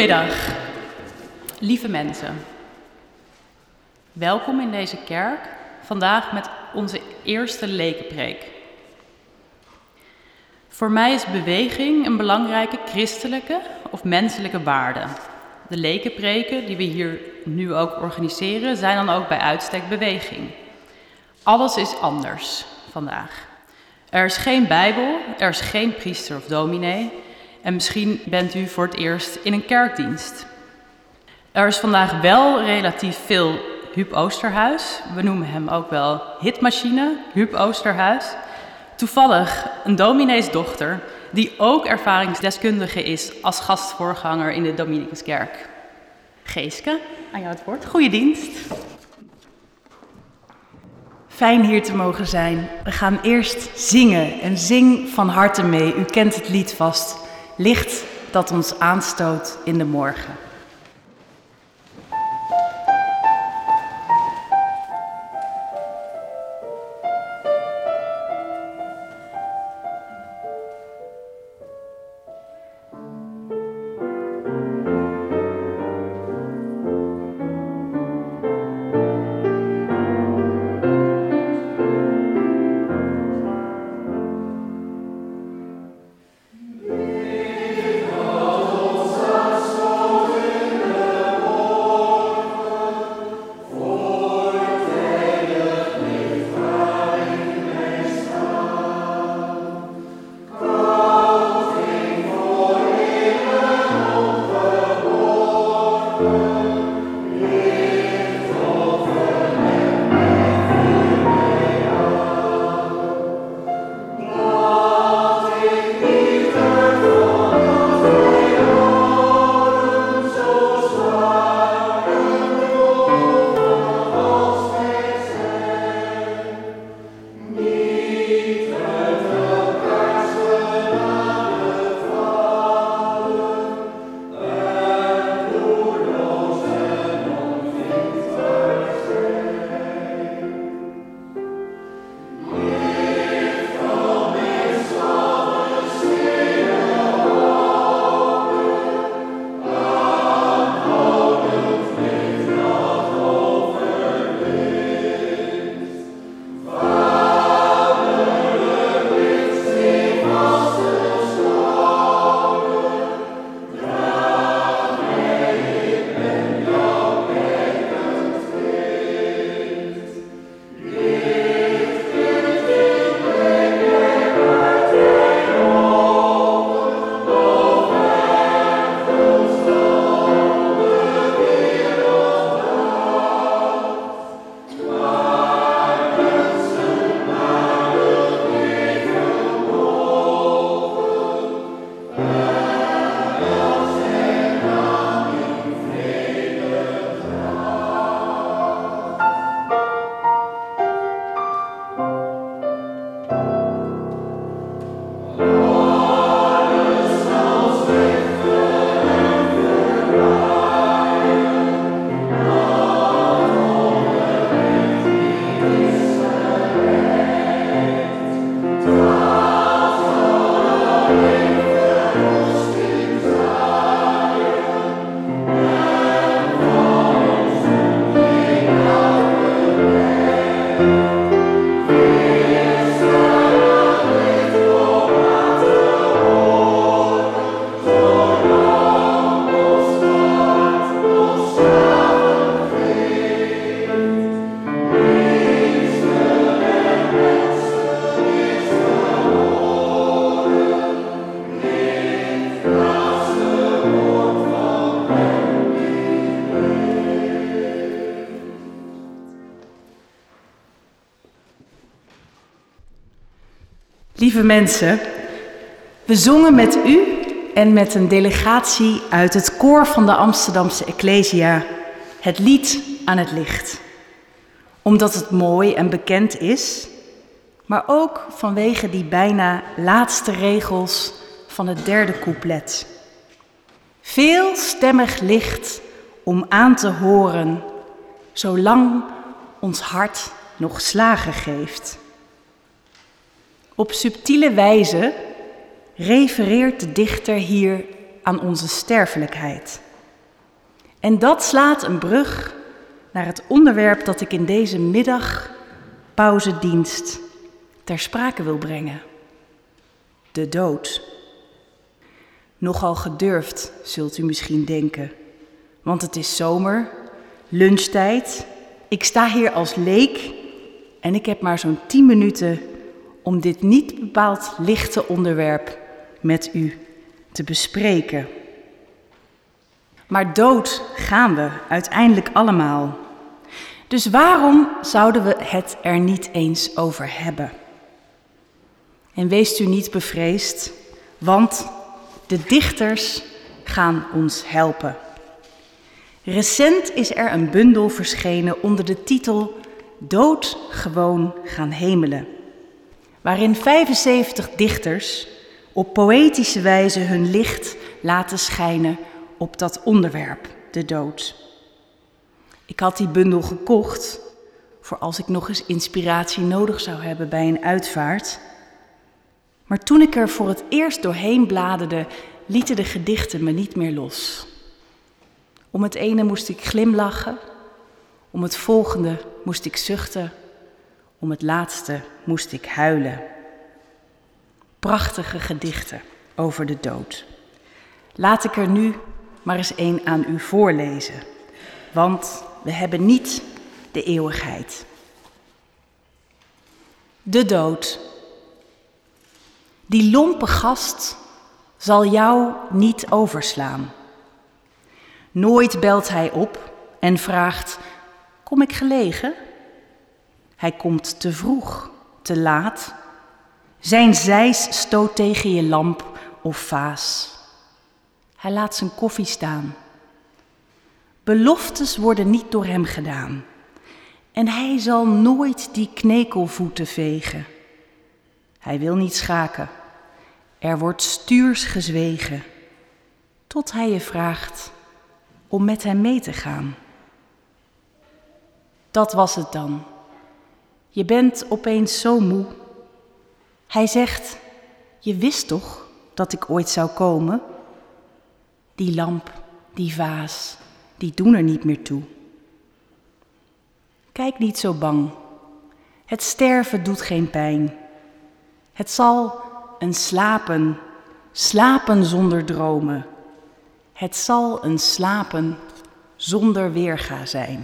Goedemiddag, lieve mensen. Welkom in deze kerk, vandaag met onze eerste lekenpreek. Voor mij is beweging een belangrijke christelijke of menselijke waarde. De lekenpreken die we hier nu ook organiseren zijn dan ook bij uitstek beweging. Alles is anders vandaag. Er is geen Bijbel, er is geen priester of dominee en misschien bent u voor het eerst in een kerkdienst. Er is vandaag wel relatief veel Huub Oosterhuis. We noemen hem ook wel hitmachine, Huub Oosterhuis. Toevallig een domineesdochter die ook ervaringsdeskundige is als gastvoorganger in de Dominicuskerk. Geeske, aan jou het woord. Goeie dienst. Fijn hier te mogen zijn. We gaan eerst zingen en zing van harte mee. U kent het lied vast. Licht dat ons aanstoot in de morgen. Lieve mensen, we zongen met u en met een delegatie uit het koor van de Amsterdamse Ecclesia het lied Aan het licht. Omdat het mooi en bekend is, maar ook vanwege die bijna laatste regels van het derde couplet. Veelstemmig licht om aan te horen, zolang ons hart nog slagen geeft. Op subtiele wijze refereert de dichter hier aan onze sterfelijkheid. En dat slaat een brug naar het onderwerp dat ik in deze middagpauzedienst ter sprake wil brengen. De dood. Nogal gedurfd, zult u misschien denken. Want het is zomer, lunchtijd. Ik sta hier als leek en ik heb maar zo'n 10 minuten om dit niet bepaald lichte onderwerp met u te bespreken. Maar dood gaan we uiteindelijk allemaal. Dus waarom zouden we het er niet eens over hebben? En wees u niet bevreesd, want de dichters gaan ons helpen. Recent is er een bundel verschenen onder de titel Dood gewoon gaan hemelen, waarin 75 dichters op poëtische wijze hun licht laten schijnen op dat onderwerp, de dood. Ik had die bundel gekocht voor als ik nog eens inspiratie nodig zou hebben bij een uitvaart. Maar toen ik er voor het eerst doorheen bladerde, lieten de gedichten me niet meer los. Om het ene moest ik glimlachen, om het volgende moest ik zuchten, om het laatste moest ik huilen. Prachtige gedichten over de dood. Laat ik er nu maar eens één aan u voorlezen, want we hebben niet de eeuwigheid. De dood. Die lompe gast zal jou niet overslaan. Nooit belt hij op en vraagt, kom ik gelegen? Hij komt te vroeg, te laat. Zijn zeis stoot tegen je lamp of vaas. Hij laat zijn koffie staan. Beloftes worden niet door hem gedaan. En hij zal nooit die knekelvoeten vegen. Hij wil niet schaken. Er wordt stuurs gezwegen. Tot hij je vraagt om met hem mee te gaan. Dat was het dan. Je bent opeens zo moe. Hij zegt, je wist toch dat ik ooit zou komen? Die lamp, die vaas, die doen er niet meer toe. Kijk niet zo bang. Het sterven doet geen pijn. Het zal een slapen zonder dromen. Het zal een slapen zonder weerga zijn.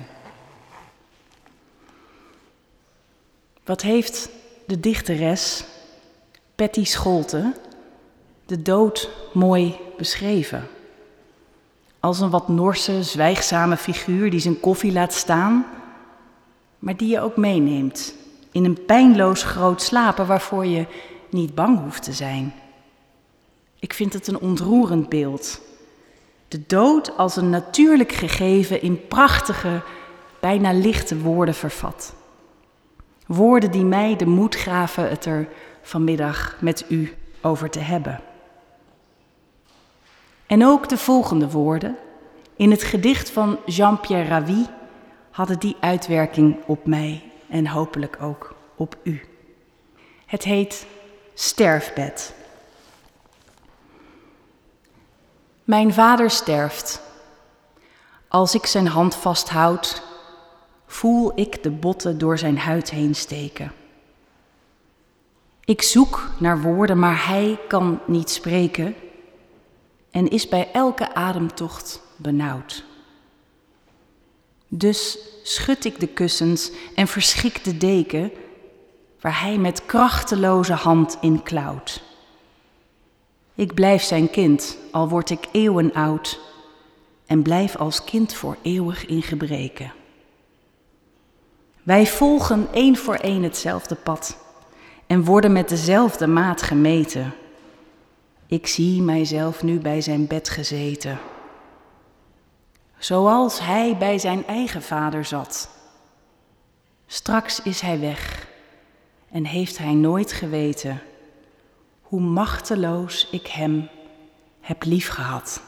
Wat heeft de dichteres Patty Scholte de dood mooi beschreven? Als een wat norse, zwijgzame figuur die zijn koffie laat staan, maar die je ook meeneemt in een pijnloos groot slapen waarvoor je niet bang hoeft te zijn. Ik vind het een ontroerend beeld. De dood als een natuurlijk gegeven in prachtige, bijna lichte woorden vervat. Woorden die mij de moed gaven het er vanmiddag met u over te hebben. En ook de volgende woorden, in het gedicht van Jean-Pierre Ravi, hadden die uitwerking op mij en hopelijk ook op u. Het heet Sterfbed. Mijn vader sterft. Als ik zijn hand vasthoud, voel ik de botten door zijn huid heen steken. Ik zoek naar woorden, maar hij kan niet spreken en is bij elke ademtocht benauwd. Dus schud ik de kussens en verschik de deken waar hij met krachteloze hand in klauwt. Ik blijf zijn kind, al word ik eeuwen oud, en blijf als kind voor eeuwig in gebreken. Wij volgen één voor één hetzelfde pad en worden met dezelfde maat gemeten. Ik zie mijzelf nu bij zijn bed gezeten, zoals hij bij zijn eigen vader zat. Straks is hij weg en heeft hij nooit geweten hoe machteloos ik hem heb liefgehad.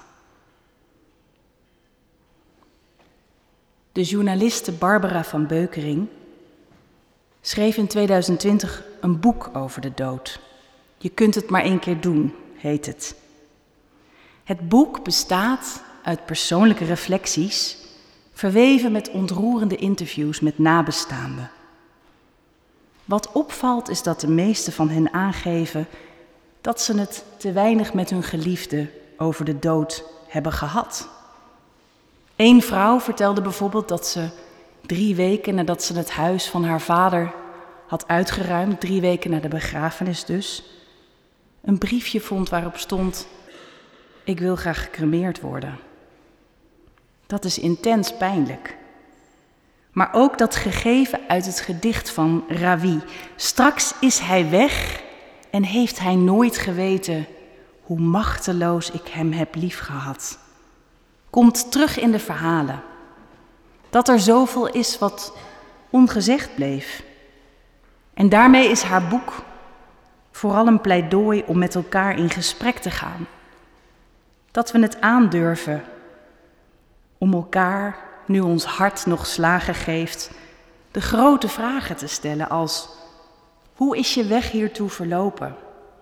De journaliste Barbara van Beukering schreef in 2020 een boek over de dood. Je kunt het maar 1 keer doen, heet het. Het boek bestaat uit persoonlijke reflecties, verweven met ontroerende interviews met nabestaanden. Wat opvalt is dat de meeste van hen aangeven dat ze het te weinig met hun geliefde over de dood hebben gehad. Eén vrouw vertelde bijvoorbeeld dat ze 3 weken nadat ze het huis van haar vader had uitgeruimd, 3 weken na de begrafenis dus, een briefje vond waarop stond: ik wil graag gecremeerd worden. Dat is intens pijnlijk. Maar ook dat gegeven uit het gedicht van Ravi. Straks is hij weg en heeft hij nooit geweten hoe machteloos ik hem heb liefgehad. Komt terug in de verhalen. Dat er zoveel is wat ongezegd bleef. En daarmee is haar boek vooral een pleidooi om met elkaar in gesprek te gaan. Dat we het aandurven om elkaar, nu ons hart nog slagen geeft, de grote vragen te stellen als: hoe is je weg hiertoe verlopen?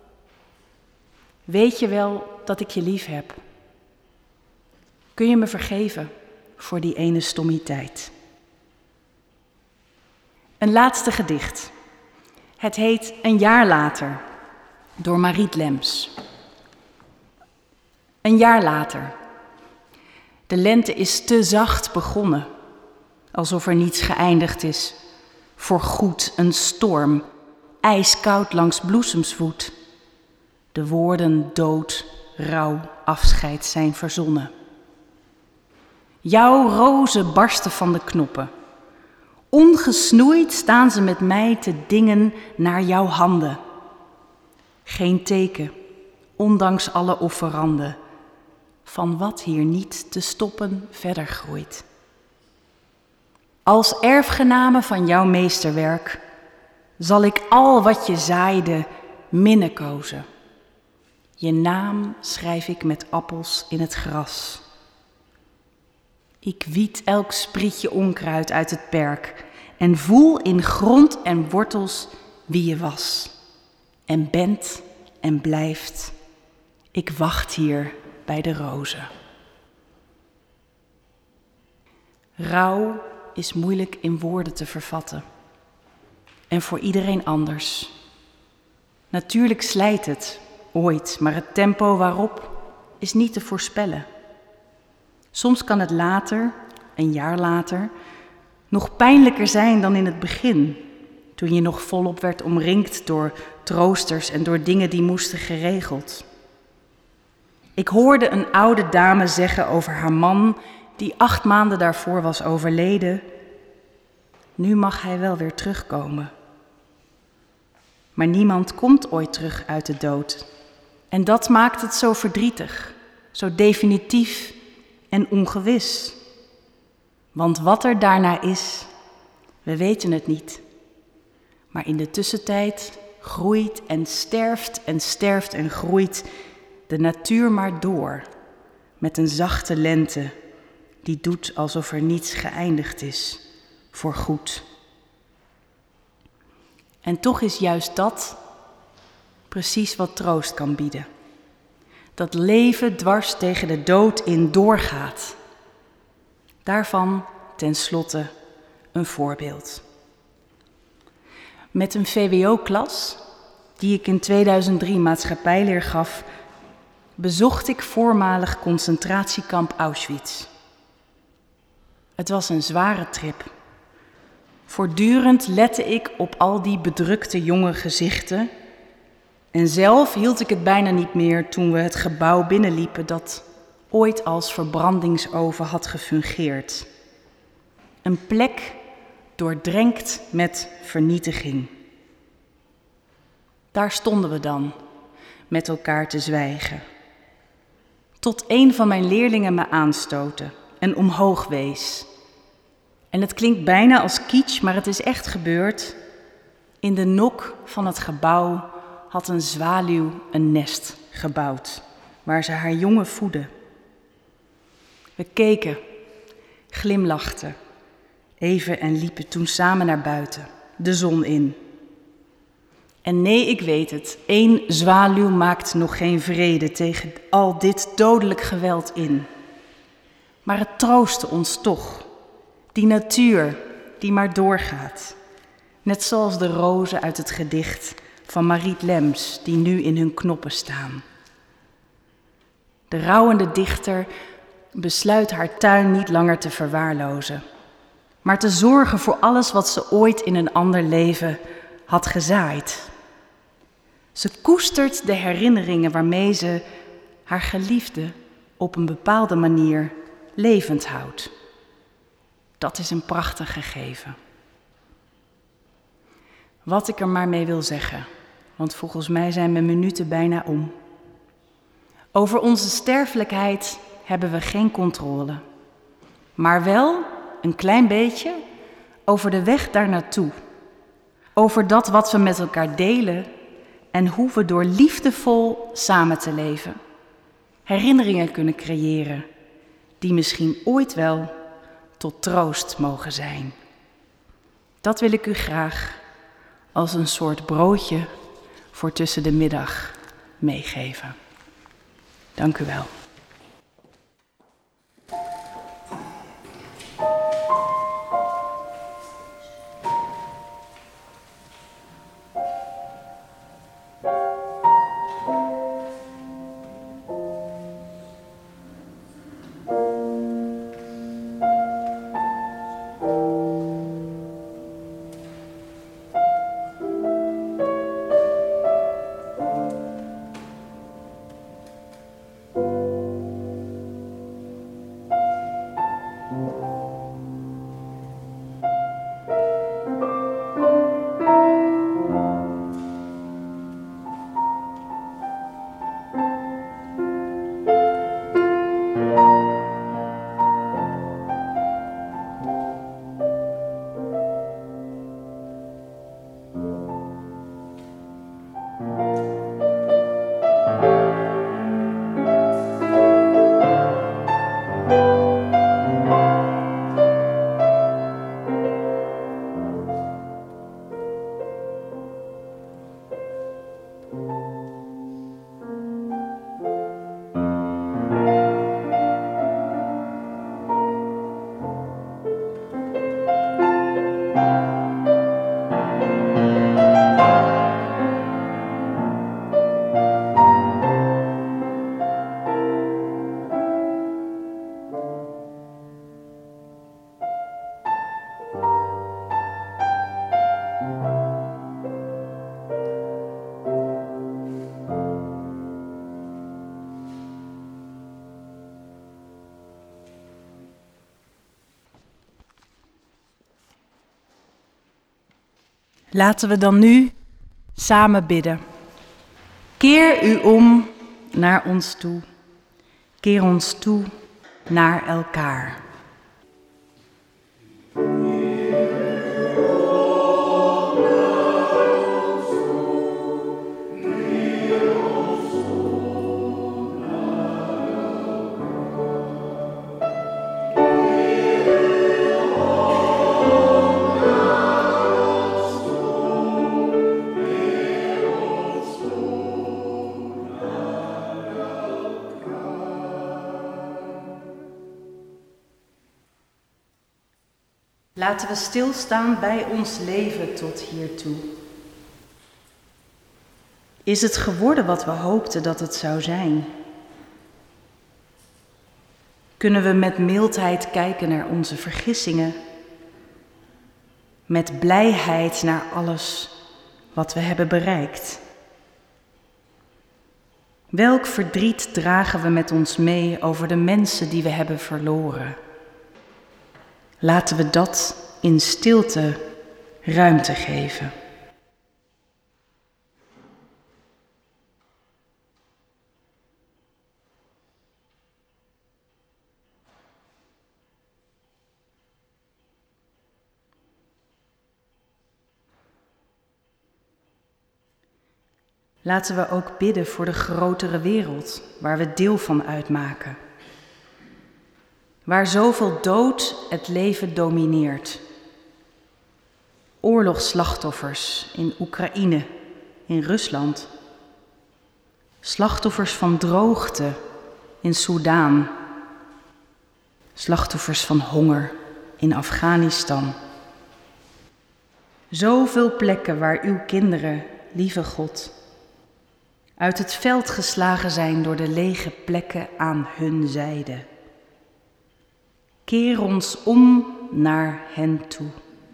Weet je wel dat ik je lief heb? Kun je me vergeven voor die ene stommiteit? Een laatste gedicht. Het heet Een jaar later, door Mariet Lems. Een jaar later. De lente is te zacht begonnen, alsof er niets geëindigd is. Voorgoed een storm, ijskoud langs bloesemsvoet. De woorden dood, rouw, afscheid zijn verzonnen. Jouw rozen barsten van de knoppen. Ongesnoeid staan ze met mij te dingen naar jouw handen. Geen teken, ondanks alle offeranden, van wat hier niet te stoppen verder groeit. Als erfgename van jouw meesterwerk zal ik al wat je zaaide minnenkozen. Je naam schrijf ik met appels in het gras. Ik wied elk sprietje onkruid uit het perk en voel in grond en wortels wie je was en bent en blijft. Ik wacht hier bij de rozen. Rouw is moeilijk in woorden te vervatten en voor iedereen anders. Natuurlijk slijt het ooit, maar het tempo waarop is niet te voorspellen. Soms kan het later, een jaar later, nog pijnlijker zijn dan in het begin, toen je nog volop werd omringd door troosters en door dingen die moesten geregeld. Ik hoorde een oude dame zeggen over haar man, die 8 maanden daarvoor was overleden: nu mag hij wel weer terugkomen. Maar niemand komt ooit terug uit de dood. En dat maakt het zo verdrietig, zo definitief en ongewis. Want wat er daarna is, we weten het niet. Maar in de tussentijd groeit en sterft en groeit de natuur maar door, met een zachte lente die doet alsof er niets geëindigd is, voor goed. En toch is juist dat precies wat troost kan bieden. Dat leven dwars tegen de dood in doorgaat. Daarvan tenslotte een voorbeeld. Met een VWO-klas, die ik in 2003 maatschappijleer gaf, bezocht ik voormalig concentratiekamp Auschwitz. Het was een zware trip. Voortdurend lette ik op al die bedrukte jonge gezichten. En zelf hield ik het bijna niet meer toen we het gebouw binnenliepen dat ooit als verbrandingsoven had gefungeerd. Een plek doordrenkt met vernietiging. Daar stonden we dan, met elkaar te zwijgen. Tot een van mijn leerlingen me aanstootte en omhoog wees. En het klinkt bijna als kitsch, maar het is echt gebeurd. In de nok van het gebouw had een zwaluw een nest gebouwd, waar ze haar jongen voedde. We keken, glimlachten, even en liepen toen samen naar buiten, de zon in. En nee, ik weet het, 1 zwaluw maakt nog geen vrede tegen al dit dodelijk geweld in. Maar het troostte ons toch. Die natuur die maar doorgaat. Net zoals de rozen uit het gedicht van Mariet Lems die nu in hun knoppen staan. De rouwende dichter besluit haar tuin niet langer te verwaarlozen, maar te zorgen voor alles wat ze ooit in een ander leven had gezaaid. Ze koestert de herinneringen waarmee ze haar geliefde op een bepaalde manier levend houdt. Dat is een prachtig gegeven. Wat ik er maar mee wil zeggen, want volgens mij zijn mijn minuten bijna om. Over onze sterfelijkheid hebben we geen controle, maar wel een klein beetje over de weg daar naartoe. Over dat wat we met elkaar delen en hoe we door liefdevol samen te leven herinneringen kunnen creëren die misschien ooit wel tot troost mogen zijn. Dat wil ik u graag als een soort broodje voor tussen de middag meegeven. Dank u wel. Laten we dan nu samen bidden. Keer u om naar ons toe. Keer ons toe naar elkaar. Laten we stilstaan bij ons leven tot hiertoe. Is het geworden wat we hoopten dat het zou zijn? Kunnen we met mildheid kijken naar onze vergissingen? Met blijheid naar alles wat we hebben bereikt? Welk verdriet dragen we met ons mee over de mensen die we hebben verloren? Laten we dat in stilte ruimte geven. Laten we ook bidden voor de grotere wereld waar we deel van uitmaken. Waar zoveel dood het leven domineert. Oorlogsslachtoffers in Oekraïne, in Rusland. Slachtoffers van droogte in Soudaan. slachtoffers van honger in Afghanistan. Zoveel plekken waar uw kinderen, lieve God, uit het veld geslagen zijn door de lege plekken aan hun zijde. Keer ons om naar hen toe.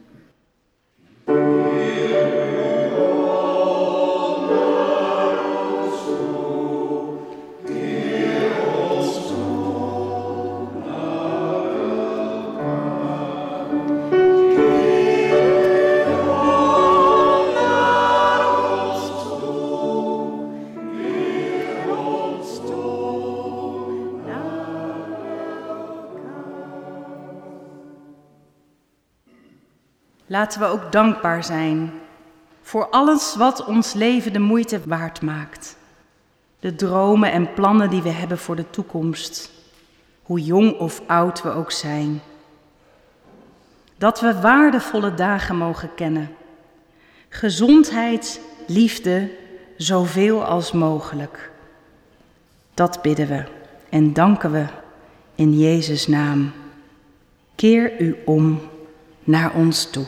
Laten we ook dankbaar zijn voor alles wat ons leven de moeite waard maakt. De dromen en plannen die we hebben voor de toekomst, hoe jong of oud we ook zijn. Dat we waardevolle dagen mogen kennen. Gezondheid, liefde, zoveel als mogelijk. Dat bidden we en danken we in Jezus' naam. Keer u om naar ons toe.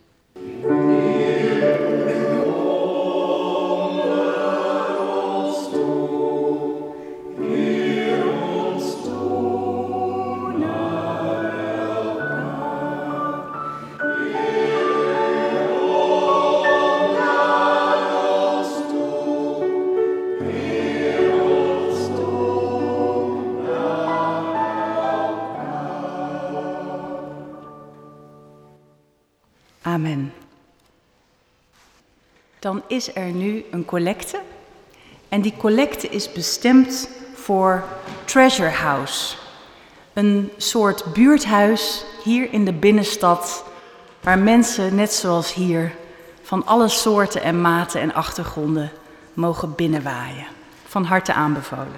Amen. Dan is er nu een collecte. En die collecte is bestemd voor Treasure House. Een soort buurthuis hier in de binnenstad, waar mensen, net zoals hier, van alle soorten en maten en achtergronden mogen binnenwaaien. Van harte aanbevolen.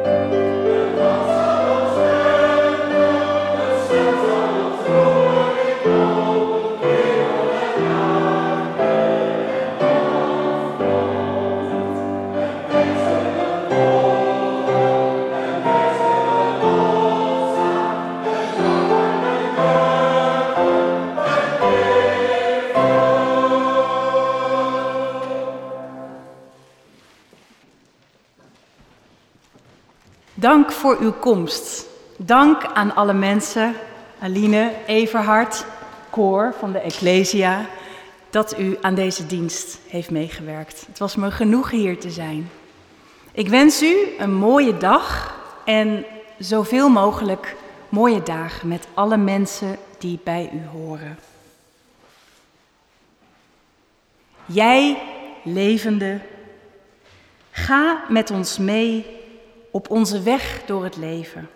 Dank voor uw komst. Dank aan alle mensen, Aline, Everhard, koor van de Ecclesia, dat u aan deze dienst heeft meegewerkt. Het was me genoegen hier te zijn. Ik wens u een mooie dag en zoveel mogelijk mooie dagen met alle mensen die bij u horen. Jij, levende, ga met ons mee op onze weg door het leven.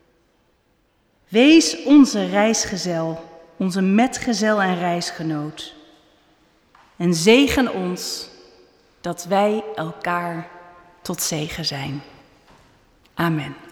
Wees onze reisgezel, onze metgezel en reisgenoot. En zegen ons dat wij elkaar tot zegen zijn. Amen.